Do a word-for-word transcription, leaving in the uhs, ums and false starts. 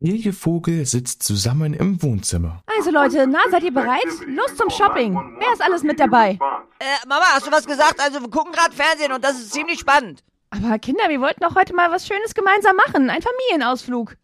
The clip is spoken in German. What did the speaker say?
Familie Vogel sitzt zusammen im Wohnzimmer. Also Leute, na, seid ihr bereit? Los zum Shopping. Wer ist alles mit dabei? Äh, Mama, hast du was gesagt? Also wir gucken gerade Fernsehen und das ist ziemlich spannend. Aber Kinder, wir wollten doch heute mal was Schönes gemeinsam machen. Ein Familienausflug.